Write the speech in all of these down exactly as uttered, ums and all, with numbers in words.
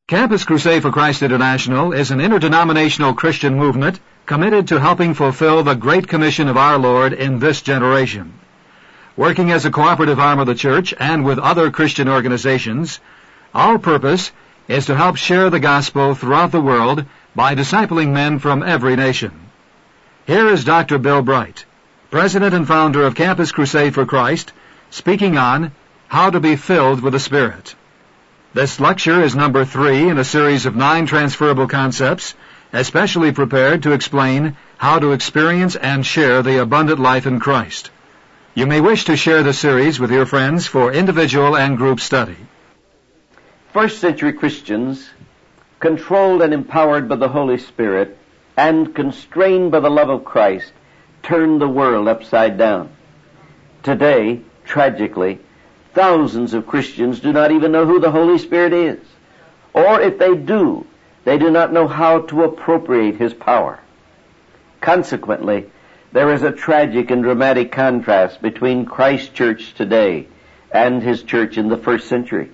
Campus Crusade for Christ International is an interdenominational Christian movement committed to helping fulfill the Great Commission of our Lord in this generation. Working as a cooperative arm of the Church and with other Christian organizations, our purpose is to help share the gospel throughout the world by discipling men from every nation. Here is Doctor Bill Bright, President and founder of Campus Crusade for Christ, speaking on how to be filled with the Spirit. This lecture is number three in a series of nine transferable concepts, especially prepared to explain how to experience and share the abundant life in Christ. You may wish to share the series with your friends for individual and group study. First century Christians, controlled and empowered by the Holy Spirit and constrained by the love of Christ, turned the world upside down. Today, tragically, thousands of Christians do not even know who the Holy Spirit is. Or if they do, they do not know how to appropriate His power. Consequently, there is a tragic and dramatic contrast between Christ's church today and His church in the first century.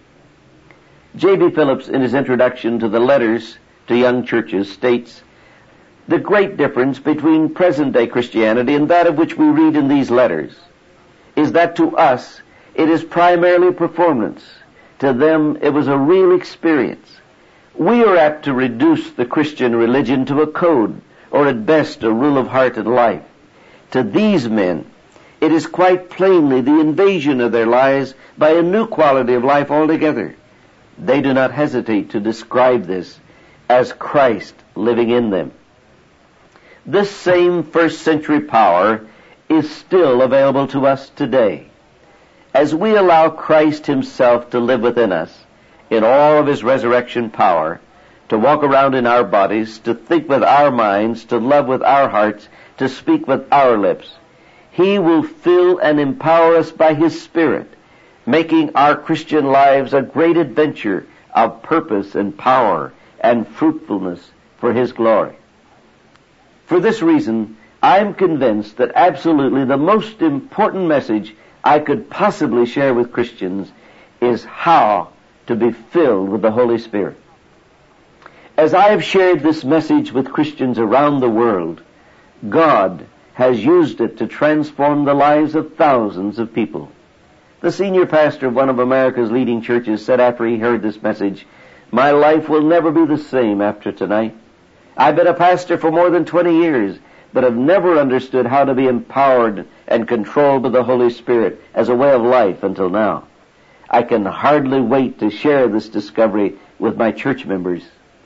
J B Phillips, in his introduction to the letters to young churches, states, "The great difference between present-day Christianity and that of which we read in these letters is that to us it is primarily performance. To them it was a real experience. We are apt to reduce the Christian religion to a code, or at best a rule of heart and life. To these men, it is quite plainly the invasion of their lives by a new quality of life altogether. They do not hesitate to describe this as Christ living in them." This same first century power is still available to us today. As we allow Christ Himself to live within us in all of His resurrection power, to walk around in our bodies, to think with our minds, to love with our hearts, to speak with our lips, He will fill and empower us by His Spirit, making our Christian lives a great adventure of purpose and power and fruitfulness for His glory. For this reason, I am convinced that absolutely the most important message I could possibly share with Christians is how to be filled with the Holy Spirit. As I have shared this message with Christians around the world, God has used it to transform the lives of thousands of people. The senior pastor of one of America's leading churches said after he heard this message, "My life will never be the same after tonight. I've been a pastor for more than twenty years, but have never understood how to be empowered and controlled by the Holy Spirit as a way of life until now. I can hardly wait to share this discovery with my church members."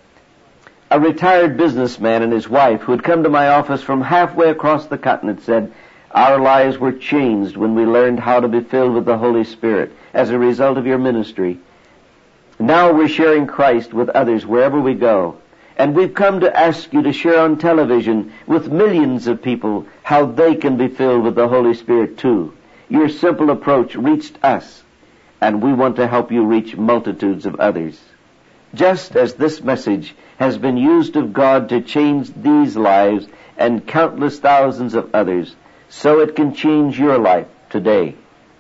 A retired businessman and his wife who had come to my office from halfway across the continent said, "Our lives were changed when we learned how to be filled with the Holy Spirit as a result of your ministry. Now we're sharing Christ with others wherever we go. And we've come to ask you to share on television with millions of people how they can be filled with the Holy Spirit too. Your simple approach reached us, and we want to help you reach multitudes of others." Just as this message has been used of God to change these lives and countless thousands of others, so it can change your life today.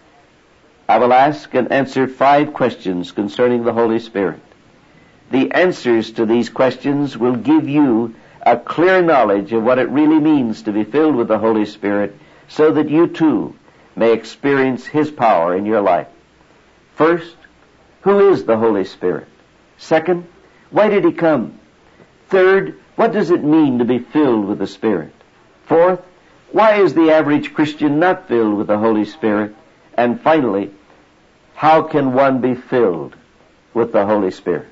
I will ask and answer five questions concerning the Holy Spirit. The answers to these questions will give you a clear knowledge of what it really means to be filled with the Holy Spirit, so that you too may experience His power in your life. First, who is the Holy Spirit? Second, why did He come? Third, what does it mean to be filled with the Spirit? Fourth, why is the average Christian not filled with the Holy Spirit? And finally, how can one be filled with the Holy Spirit?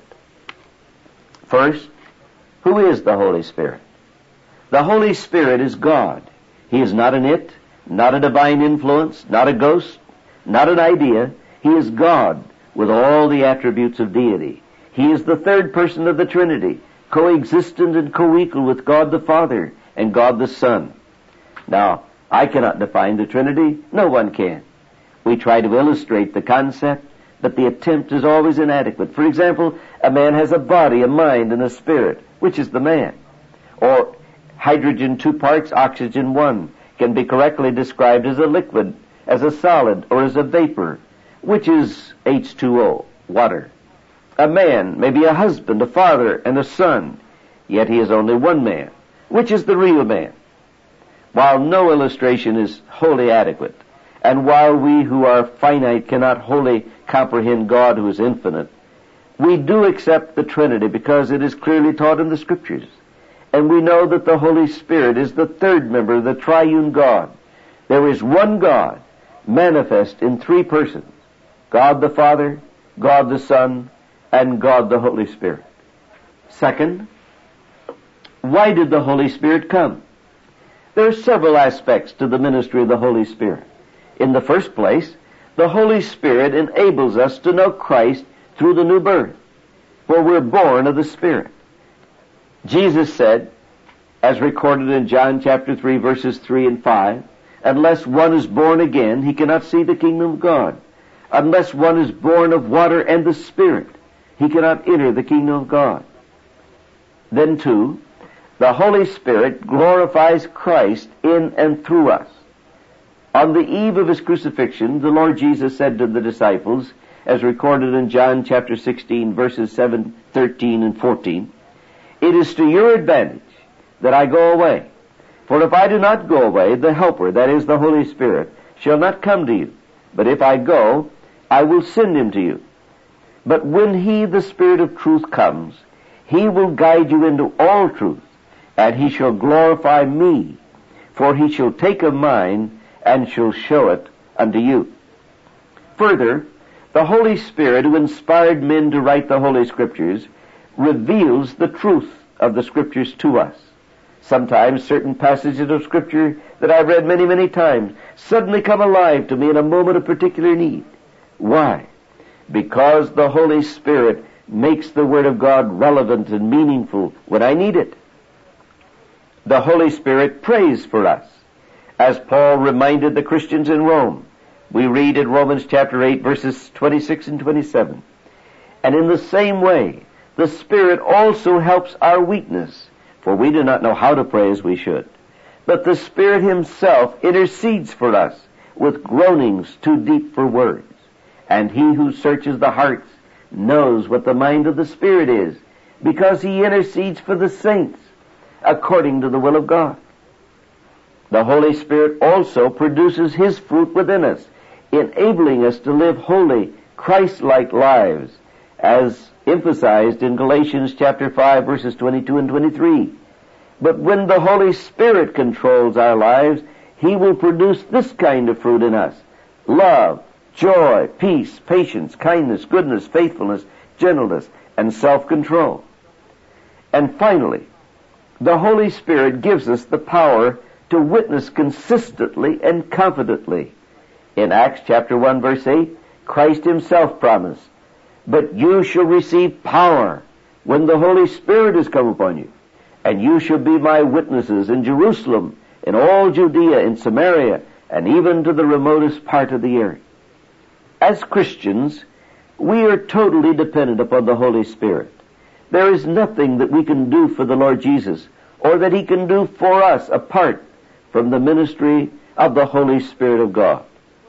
First, who is the Holy Spirit? The Holy Spirit is God. He is not an it, not a divine influence, not a ghost, not an idea. He is God with all the attributes of deity. He is the third person of the Trinity, coexistent and co-equal with God the Father and God the Son. Now, I cannot define the Trinity. No one can. We try to illustrate the concept, but the attempt is always inadequate. For example, a man has a body, a mind, and a spirit. Which is the man? Or hydrogen two parts, oxygen one, can be correctly described as a liquid, as a solid, or as a vapor. Which is H two O, water? A man may be a husband, a father, and a son, yet he is only one man. Which is the real man? While no illustration is wholly adequate, and while we who are finite cannot wholly comprehend God who is infinite, we do accept the Trinity because it is clearly taught in the Scriptures. And we know that the Holy Spirit is the third member of the triune God. There is one God, manifest in three persons: God the Father, God the Son, and God the Holy Spirit. Second, why did the Holy Spirit come? There are several aspects to the ministry of the Holy Spirit. In the first place, the Holy Spirit enables us to know Christ through the new birth, for we're born of the Spirit. Jesus said, as recorded in John chapter three, verses three and five, unless one is born again, he cannot see the kingdom of God. Unless one is born of water and the Spirit, he cannot enter the kingdom of God. Then too, the Holy Spirit glorifies Christ in and through us. On the eve of his crucifixion, the Lord Jesus said to the disciples, as recorded in John chapter sixteen, verses seven, thirteen, and fourteen, "It is to your advantage that I go away. For if I do not go away, the Helper, that is the Holy Spirit, shall not come to you. But if I go, I will send him to you. But when he, the Spirit of truth, comes, he will guide you into all truth, and he shall glorify me, for he shall take of mine and shall show it unto you." Further, the Holy Spirit, who inspired men to write the Holy Scriptures, reveals the truth of the Scriptures to us. Sometimes certain passages of Scripture that I've read many, many times suddenly come alive to me in a moment of particular need. Why? Because the Holy Spirit makes the Word of God relevant and meaningful when I need it. The Holy Spirit prays for us. As Paul reminded the Christians in Rome, we read in Romans chapter eight, verses twenty-six and twenty-seven, "And in the same way, the Spirit also helps our weakness, for we do not know how to pray as we should. But the Spirit himself intercedes for us with groanings too deep for words. And he who searches the hearts knows what the mind of the Spirit is, because he intercedes for the saints according to the will of God." The Holy Spirit also produces his fruit within us, enabling us to live holy, Christ-like lives, as emphasized in Galatians chapter five, verses twenty-two and twenty-three. But when the Holy Spirit controls our lives, he will produce this kind of fruit in us: love, joy, peace, patience, kindness, goodness, faithfulness, gentleness, and self-control. And finally, the Holy Spirit gives us the power to witness consistently and confidently. In Acts chapter one, verse eight, Christ himself promised, "But you shall receive power when the Holy Spirit has come upon you, and you shall be my witnesses in Jerusalem, in all Judea, in Samaria, and even to the remotest part of the earth." As Christians, we are totally dependent upon the Holy Spirit. There is nothing that we can do for the Lord Jesus, or that he can do for us apart from the ministry of the Holy Spirit of God.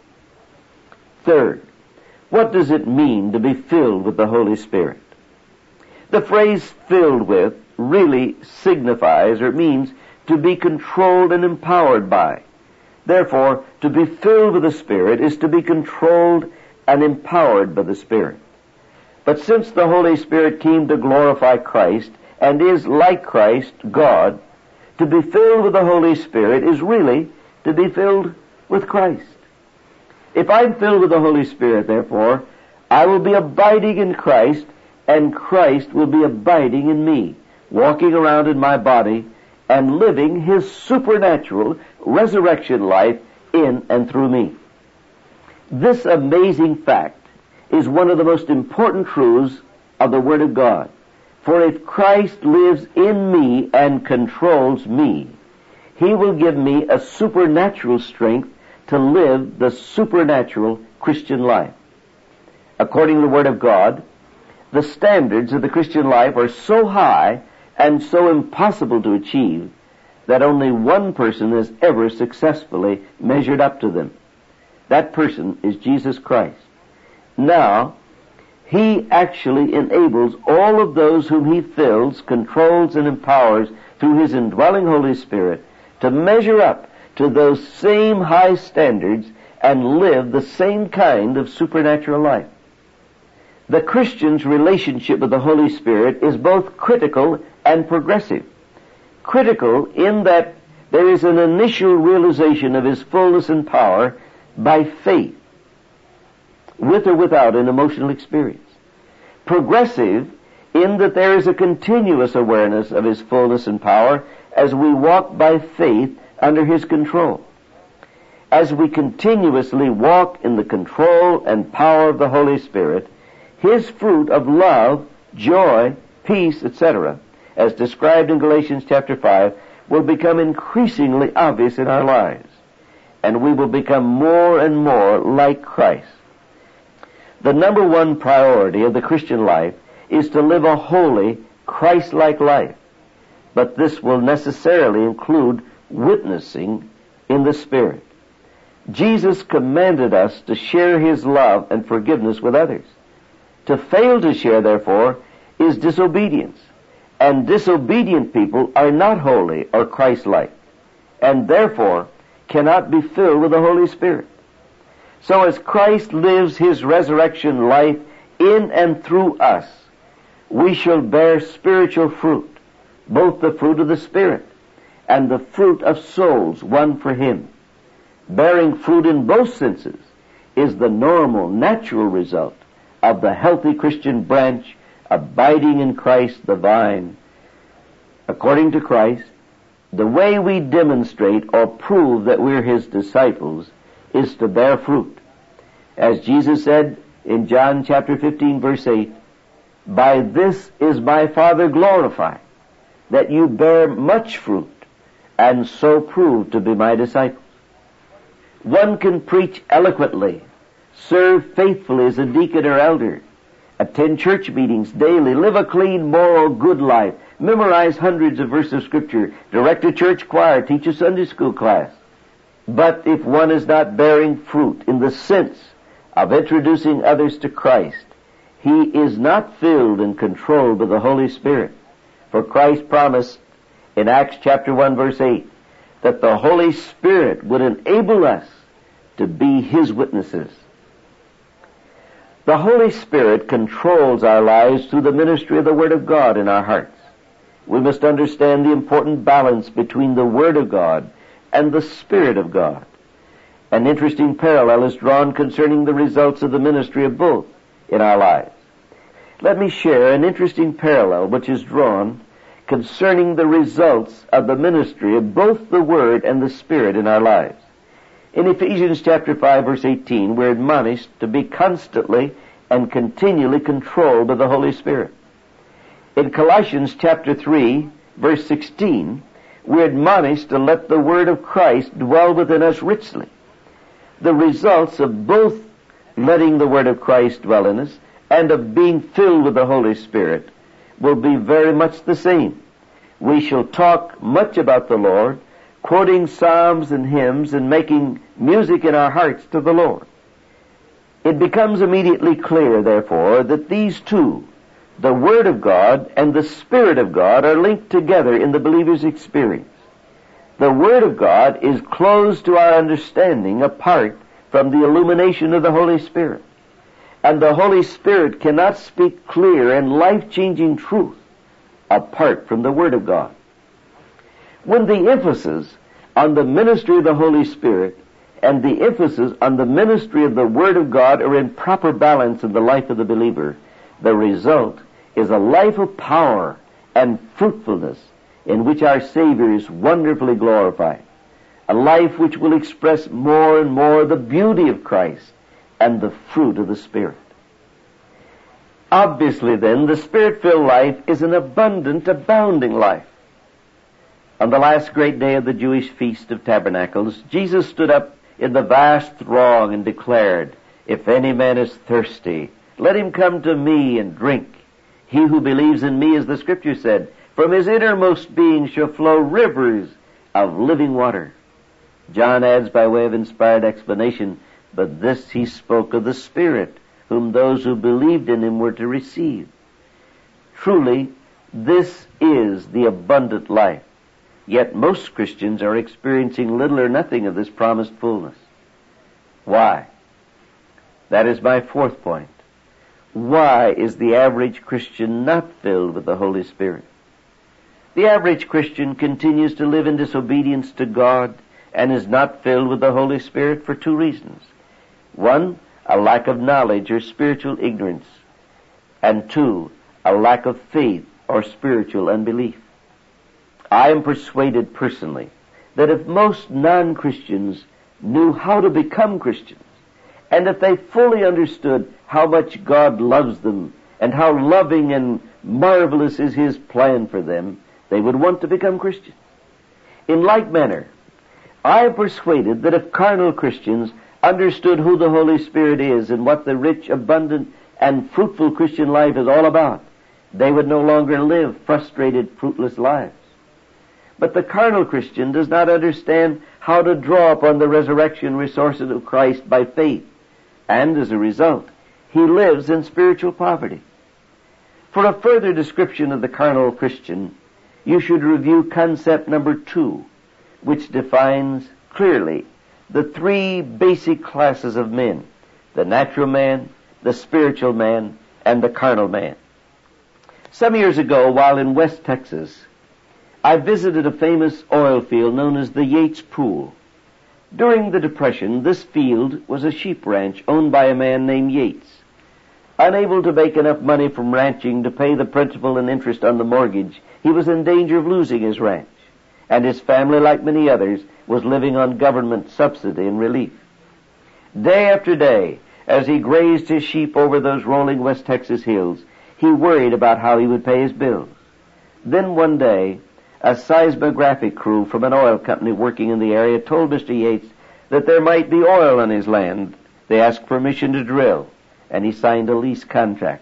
Third, what does it mean to be filled with the Holy Spirit? The phrase "filled with" really signifies or means to be controlled and empowered by. Therefore, to be filled with the Spirit is to be controlled and empowered by the Spirit. But since the Holy Spirit came to glorify Christ and is, like Christ, God, to be filled with the Holy Spirit is really to be filled with Christ. If I'm filled with the Holy Spirit, therefore, I will be abiding in Christ, and Christ will be abiding in me, walking around in my body and living his supernatural resurrection life in and through me. This amazing fact is one of the most important truths of the Word of God. For if Christ lives in me and controls me, he will give me a supernatural strength to live the supernatural Christian life. According to the Word of God, the standards of the Christian life are so high and so impossible to achieve that only one person has ever successfully measured up to them. That person is Jesus Christ. Now, He actually enables all of those whom He fills, controls, and empowers through His indwelling Holy Spirit to measure up to those same high standards and live the same kind of supernatural life. The Christian's relationship with the Holy Spirit is both critical and progressive. Critical in that there is an initial realization of His fullness and power by faith, with or without an emotional experience. Progressive in that there is a continuous awareness of His fullness and power as we walk by faith under His control. As we continuously walk in the control and power of the Holy Spirit, His fruit of love, joy, peace, et cetera, as described in Galatians chapter five, will become increasingly obvious in our lives, and we will become more and more like Christ. The number one priority of the Christian life is to live a holy, Christ-like life, but this will necessarily include witnessing in the Spirit. Jesus commanded us to share His love and forgiveness with others. To fail to share, therefore, is disobedience, and disobedient people are not holy or Christ-like, and therefore cannot be filled with the Holy Spirit. So as Christ lives His resurrection life in and through us, we shall bear spiritual fruit, both the fruit of the Spirit and the fruit of souls won for Him. Bearing fruit in both senses is the normal, natural result of the healthy Christian branch abiding in Christ the vine. According to Christ, the way we demonstrate or prove that we're His disciples is to bear fruit. As Jesus said in John chapter fifteen verse eight, "By this is my Father glorified, that you bear much fruit, and so prove to be my disciples." One can preach eloquently, serve faithfully as a deacon or elder, attend church meetings daily, live a clean, moral, good life, memorize hundreds of verses of Scripture, direct a church choir, teach a Sunday school class. But if one is not bearing fruit in the sense of introducing others to Christ, he is not filled and controlled by the Holy Spirit. For Christ promised in Acts chapter one verse eight that the Holy Spirit would enable us to be His witnesses. The Holy Spirit controls our lives through the ministry of the Word of God in our hearts. We must understand the important balance between the Word of God and the Spirit of God. An interesting parallel is drawn concerning the results of the ministry of both in our lives. Let me share an interesting parallel which is drawn concerning the results of the ministry of both the Word and the Spirit in our lives. In Ephesians chapter five verse eighteen, we're admonished to be constantly and continually controlled by the Holy Spirit. In Colossians chapter three verse sixteen, we're admonished to let the Word of Christ dwell within us richly. The results of both letting the Word of Christ dwell in us and of being filled with the Holy Spirit will be very much the same. We shall talk much about the Lord, quoting psalms and hymns and making music in our hearts to the Lord. It becomes immediately clear, therefore, that these two, the Word of God and the Spirit of God, are linked together in the believer's experience. The Word of God is closed to our understanding apart from the illumination of the Holy Spirit. And the Holy Spirit cannot speak clear and life-changing truth apart from the Word of God. When the emphasis on the ministry of the Holy Spirit and the emphasis on the ministry of the Word of God are in proper balance in the life of the believer, the result is a life of power and fruitfulness in which our Savior is wonderfully glorified. A life which will express more and more the beauty of Christ and the fruit of the Spirit. Obviously, then, the Spirit-filled life is an abundant, abounding life. On the last great day of the Jewish Feast of Tabernacles, Jesus stood up in the vast throng and declared, "If any man is thirsty, let him come to me and drink. He who believes in me, as the Scripture said, from his innermost being shall flow rivers of living water." John adds by way of inspired explanation, "But this he spoke of the Spirit, whom those who believed in him were to receive. Truly, this is the abundant life. Yet most Christians are experiencing little or nothing of this promised fullness. Why? That is my fourth point. Why is the average Christian not filled with the Holy Spirit? The average Christian continues to live in disobedience to God and is not filled with the Holy Spirit for two reasons. One, a lack of knowledge or spiritual ignorance. And two, a lack of faith or spiritual unbelief. I am persuaded personally that if most non-Christians knew how to become Christians, and if they fully understood how much God loves them and how loving and marvelous is His plan for them, they would want to become Christians. In like manner, I am persuaded that if carnal Christians understood who the Holy Spirit is and what the rich, abundant, and fruitful Christian life is all about, they would no longer live frustrated, fruitless lives. But the carnal Christian does not understand how to draw upon the resurrection resources of Christ by faith, and as a result, he lives in spiritual poverty. For a further description of the carnal Christian, you should review concept number two, which defines clearly the three basic classes of men: the natural man, the spiritual man, and the carnal man. Some years ago, while in West Texas, I visited a famous oil field known as the Yates Pool. During the Depression, this field was a sheep ranch owned by a man named Yates. Unable to make enough money from ranching to pay the principal and interest on the mortgage, he was in danger of losing his ranch, and his family, like many others, was living on government subsidy and relief. Day after day, as he grazed his sheep over those rolling West Texas hills, he worried about how he would pay his bills. Then one day, a seismographic crew from an oil company working in the area told Mister Yates that there might be oil on his land. They asked permission to drill, and he signed a lease contract.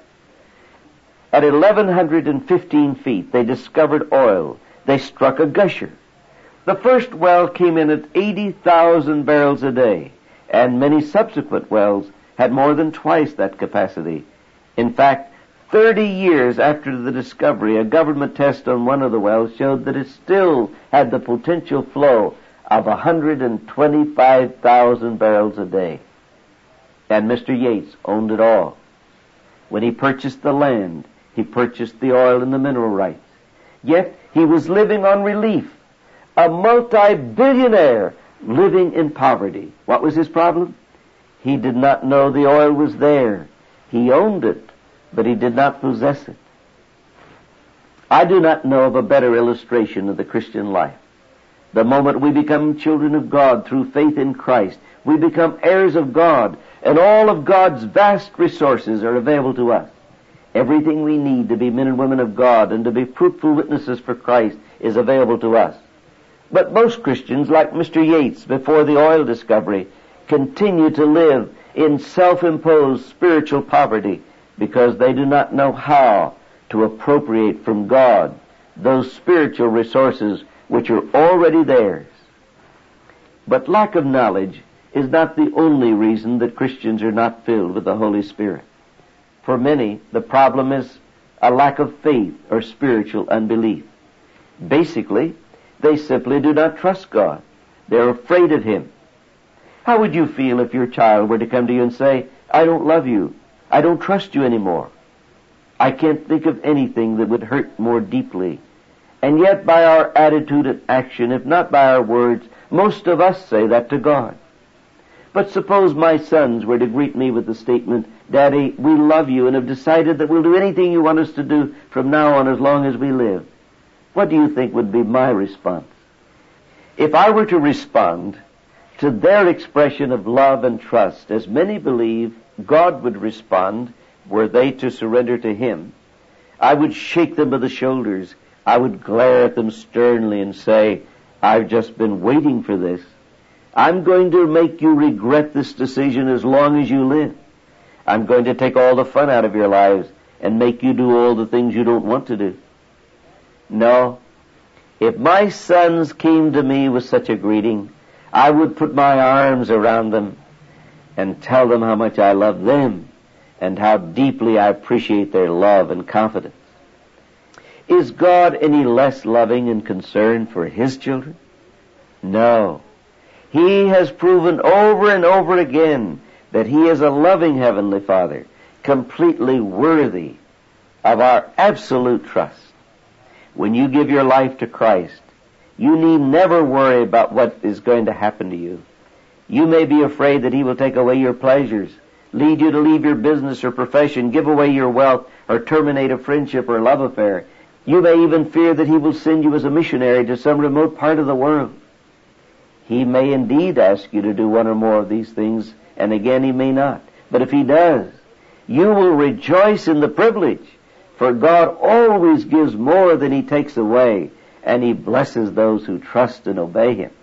At eleven fifteen feet, they discovered oil. They struck a gusher. The first well came in at eighty thousand barrels a day, and many subsequent wells had more than twice that capacity. In fact, Thirty years after the discovery, a government test on one of the wells showed that it still had the potential flow of one hundred twenty-five thousand barrels a day. And Mister Yates owned it all. When he purchased the land, he purchased the oil and the mineral rights. Yet he was living on relief, a multi-billionaire living in poverty. What was his problem? He did not know the oil was there. He owned it, but he did not possess it. I do not know of a better illustration of the Christian life. The moment we become children of God through faith in Christ, we become heirs of God, and all of God's vast resources are available to us. Everything we need to be men and women of God and to be fruitful witnesses for Christ is available to us. But most Christians, like Mister Yates before the oil discovery, continue to live in self-imposed spiritual poverty, because they do not know how to appropriate from God those spiritual resources which are already theirs. But lack of knowledge is not the only reason that Christians are not filled with the Holy Spirit. For many, the problem is a lack of faith or spiritual unbelief. Basically, they simply do not trust God. They're afraid of Him. How would you feel if your child were to come to you and say, "I don't love you. I don't trust you anymore. I can't think of anything that would hurt more deeply." And yet by our attitude and action, if not by our words, most of us say that to God. But suppose my sons were to greet me with the statement, "Daddy, we love you and have decided that we'll do anything you want us to do from now on as long as we live." What do you think would be my response? If I were to respond to their expression of love and trust, as many believe God would respond were they to surrender to Him, I would shake them by the shoulders. I would glare at them sternly and say, "I've just been waiting for this. I'm going to make you regret this decision as long as you live. I'm going to take all the fun out of your lives and make you do all the things you don't want to do." No. If my sons came to me with such a greeting, I would put my arms around them and tell them how much I love them and how deeply I appreciate their love and confidence. Is God any less loving and concerned for His children? No. He has proven over and over again that He is a loving Heavenly Father, completely worthy of our absolute trust. When you give your life to Christ, you need never worry about what is going to happen to you. You may be afraid that He will take away your pleasures, lead you to leave your business or profession, give away your wealth, or terminate a friendship or love affair. You may even fear that He will send you as a missionary to some remote part of the world. He may indeed ask you to do one or more of these things, and again He may not. But if He does, you will rejoice in the privilege, for God always gives more than He takes away, and He blesses those who trust and obey Him.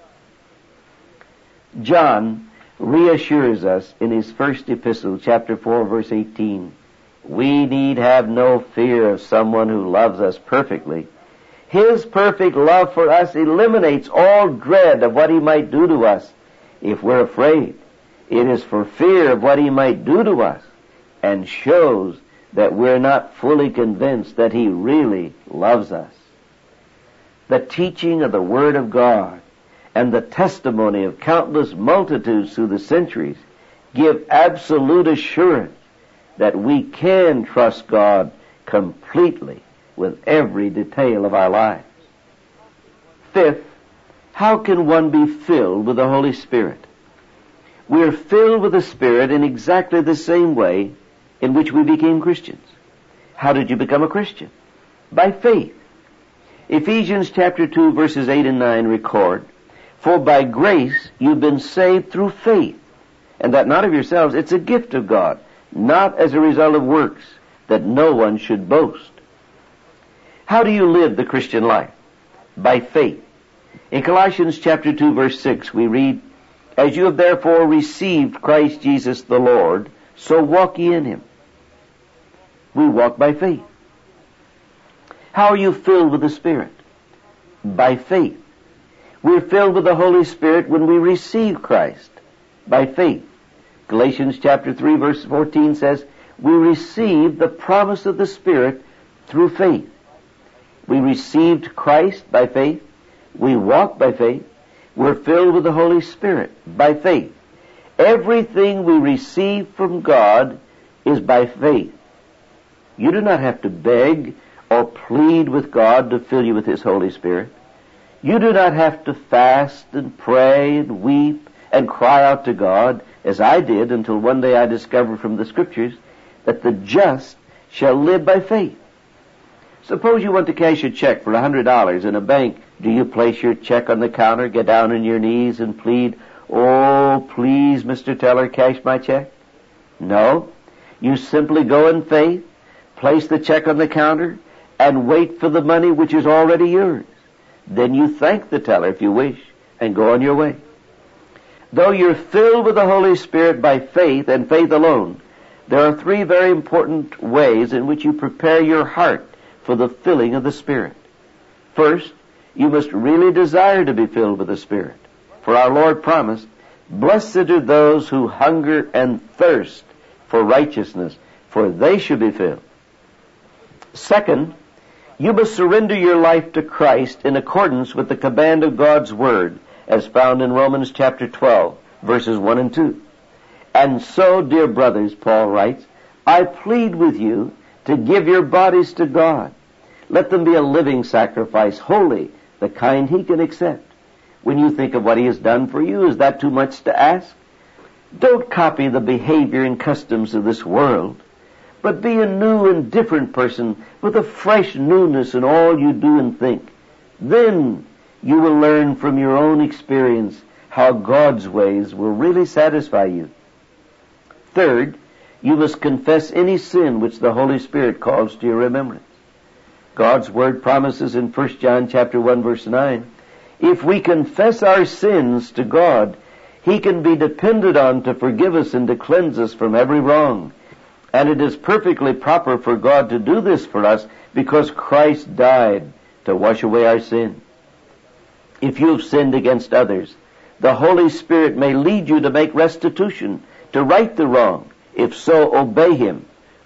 John reassures us in his first epistle, chapter four, verse eighteen. We need have no fear of someone who loves us perfectly. His perfect love for us eliminates all dread of what He might do to us if we're afraid. It is for fear of what He might do to us, and shows that we're not fully convinced that He really loves us. The teaching of the Word of God and the testimony of countless multitudes through the centuries give absolute assurance that we can trust God completely with every detail of our lives. Fifth, how can one be filled with the Holy Spirit? We are filled with the Spirit in exactly the same way in which we became Christians. How did you become a Christian? By faith. Ephesians chapter two, verses eight and nine record, For by grace you've been saved through faith, and that not of yourselves, it's a gift of God, not as a result of works, that no one should boast. How do you live the Christian life? By faith. In Colossians chapter two, verse six, we read, As you have therefore received Christ Jesus the Lord, so walk ye in Him. We walk by faith. How are you filled with the Spirit? By faith. We're filled with the Holy Spirit when we receive Christ. By faith. Galatians chapter three, verse fourteen says, We receive the promise of the Spirit through faith. We received Christ by faith. We walk by faith. We're filled with the Holy Spirit by faith. Everything we receive from God is by faith. You do not have to beg or plead with God to fill you with His Holy Spirit. You do not have to fast and pray and weep and cry out to God, as I did until one day I discovered from the Scriptures that the just shall live by faith. Suppose you want to cash a check for a hundred dollars in a bank. Do you place your check on the counter, get down on your knees and plead, Oh, please, Mister Teller, cash my check? No. You simply go in faith, place the check on the counter, and wait for the money which is already yours. Then you thank the teller if you wish, and go on your way. Though you're filled with the Holy Spirit by faith and faith alone, there are three very important ways in which you prepare your heart for the filling of the Spirit. First, you must really desire to be filled with the Spirit. For our Lord promised, Blessed are those who hunger and thirst for righteousness, for they shall be filled. Second, you must surrender your life to Christ in accordance with the command of God's Word, as found in Romans chapter twelve, verses one and two. And so, dear brothers, Paul writes, I plead with you to give your bodies to God. Let them be a living sacrifice, holy, the kind He can accept. When you think of what He has done for you, is that too much to ask? Don't copy the behavior and customs of this world, but be a new and different person with a fresh newness in all you do and think. Then you will learn from your own experience how God's ways will really satisfy you. Third, you must confess any sin which the Holy Spirit calls to your remembrance. God's Word promises in First John chapter one, verse nine, if we confess our sins to God, He can be depended on to forgive us and to cleanse us from every wrong. And it is perfectly proper for God to do this for us because Christ died to wash away our sin. If you have sinned against others, the Holy Spirit may lead you to make restitution, to right the wrong. If so, obey Him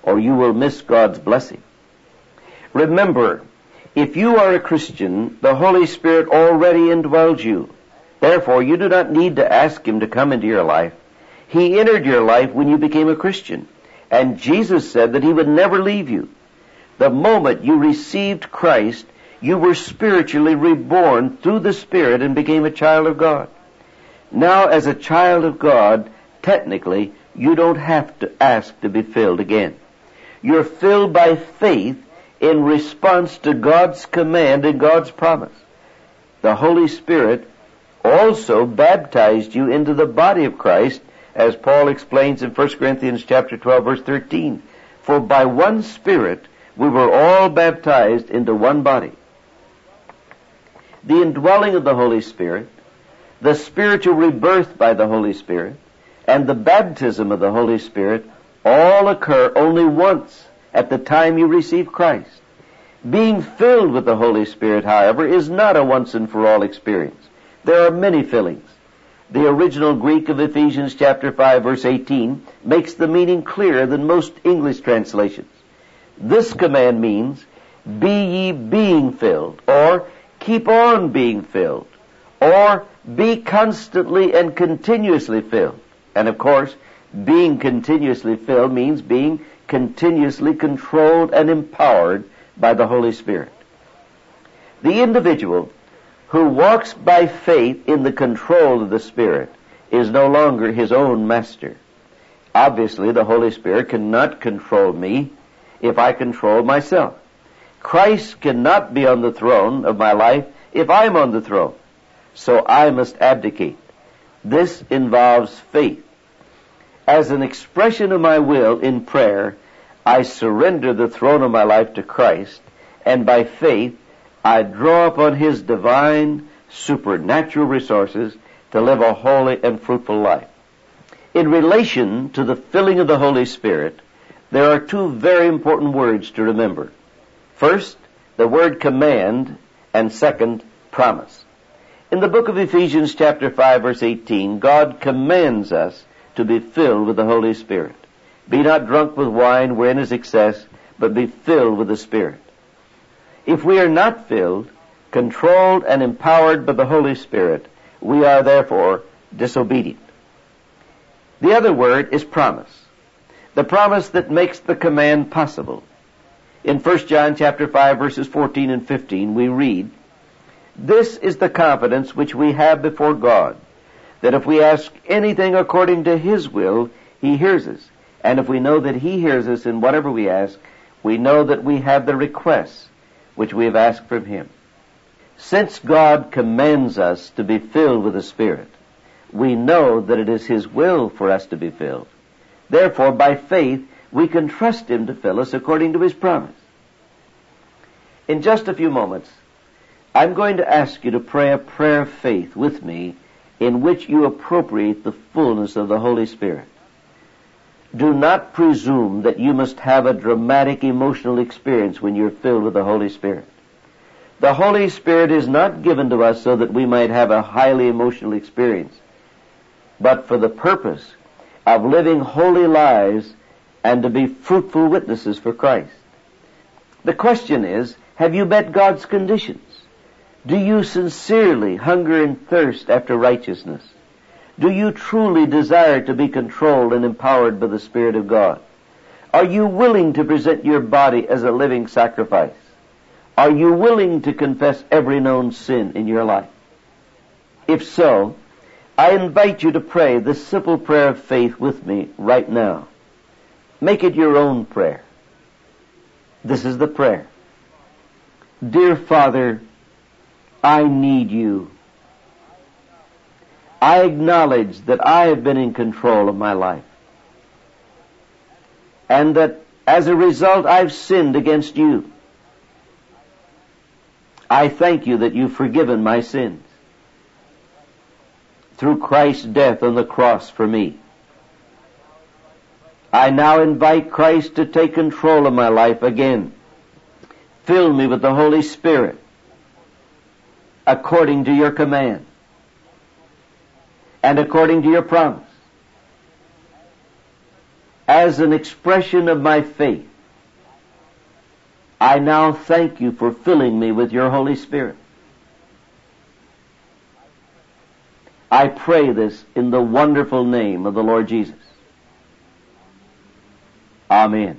or you will miss God's blessing. Remember, if you are a Christian, the Holy Spirit already indwells you. Therefore, you do not need to ask Him to come into your life. He entered your life when you became a Christian, and Jesus said that He would never leave you. The moment you received Christ, you were spiritually reborn through the Spirit and became a child of God. Now, as a child of God, technically, you don't have to ask to be filled again. You're filled by faith in response to God's command and God's promise. The Holy Spirit also baptized you into the body of Christ, as Paul explains in First Corinthians chapter twelve, verse thirteen. For by one Spirit we were all baptized into one body. The indwelling of the Holy Spirit, the spiritual rebirth by the Holy Spirit, and the baptism of the Holy Spirit all occur only once at the time you receive Christ. Being filled with the Holy Spirit, however, is not a once-and-for-all experience. There are many fillings. The original Greek of Ephesians chapter five, verse eighteen, makes the meaning clearer than most English translations. This command means, be ye being filled, or keep on being filled, or be constantly and continuously filled. And of course, being continuously filled means being continuously controlled and empowered by the Holy Spirit. The individual who walks by faith in the control of the Spirit is no longer his own master. Obviously, the Holy Spirit cannot control me if I control myself. Christ cannot be on the throne of my life if I'm on the throne. So I must abdicate. This involves faith. As an expression of my will in prayer, I surrender the throne of my life to Christ, and by faith, I draw upon His divine, supernatural resources to live a holy and fruitful life. In relation to the filling of the Holy Spirit, there are two very important words to remember. First, the word command, and second, promise. In the book of Ephesians chapter five, verse eighteen, God commands us to be filled with the Holy Spirit. Be not drunk with wine wherein is excess, but be filled with the Spirit. If we are not filled, controlled, and empowered by the Holy Spirit, we are therefore disobedient. The other word is promise. The promise that makes the command possible. In First John chapter five, verses fourteen and fifteen, we read, This is the confidence which we have before God, that if we ask anything according to His will, He hears us. And if we know that He hears us in whatever we ask, we know that we have the requests which we have asked from Him. Since God commands us to be filled with the Spirit, we know that it is His will for us to be filled. Therefore, by faith, we can trust Him to fill us according to His promise. In just a few moments, I'm going to ask you to pray a prayer of faith with me in which you appropriate the fullness of the Holy Spirit. Do not presume that you must have a dramatic emotional experience when you're filled with the Holy Spirit. The Holy Spirit is not given to us so that we might have a highly emotional experience, but for the purpose of living holy lives and to be fruitful witnesses for Christ. The question is, have you met God's conditions? Do you sincerely hunger and thirst after righteousness? Do you truly desire to be controlled and empowered by the Spirit of God? Are you willing to present your body as a living sacrifice? Are you willing to confess every known sin in your life? If so, I invite you to pray this simple prayer of faith with me right now. Make it your own prayer. This is the prayer. Dear Father, I need you. I acknowledge that I have been in control of my life, and that as a result I've sinned against you. I thank you that you've forgiven my sins through Christ's death on the cross for me. I now invite Christ to take control of my life again. Fill me with the Holy Spirit according to your command and according to your promise. as an expression of my faith, I now thank you for filling me with your Holy Spirit. I pray this in the wonderful name of the Lord Jesus. Amen.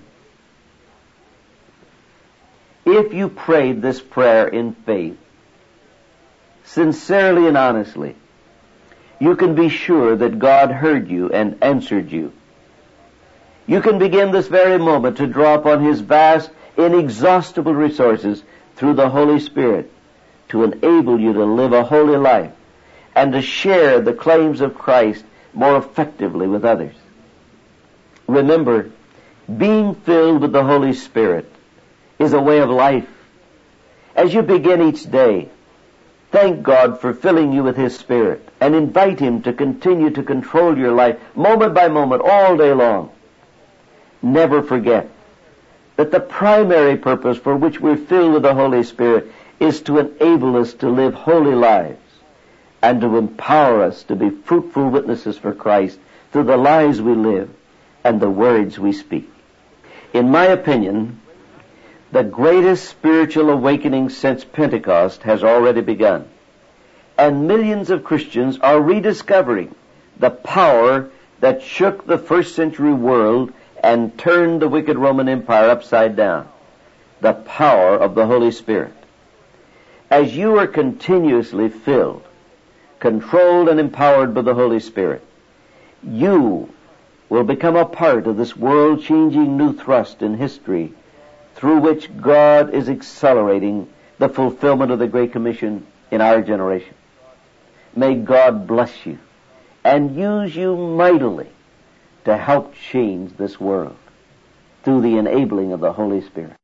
If you prayed this prayer in faith, sincerely and honestly, you can be sure that God heard you and answered you. You can begin this very moment to draw upon His vast, inexhaustible resources through the Holy Spirit to enable you to live a holy life and to share the claims of Christ more effectively with others. Remember, being filled with the Holy Spirit is a way of life. As you begin each day, thank God for filling you with His Spirit and invite Him to continue to control your life moment by moment, all day long. Never forget that the primary purpose for which we're filled with the Holy Spirit is to enable us to live holy lives and to empower us to be fruitful witnesses for Christ through the lives we live and the words we speak. In my opinion, the greatest spiritual awakening since Pentecost has already begun, and millions of Christians are rediscovering the power that shook the first century world and turned the wicked Roman Empire upside down. The power of the Holy Spirit. As you are continuously filled, controlled and empowered by the Holy Spirit, you will become a part of this world-changing new thrust in history through which God is accelerating the fulfillment of the Great Commission in our generation. May God bless you and use you mightily to help change this world through the enabling of the Holy Spirit.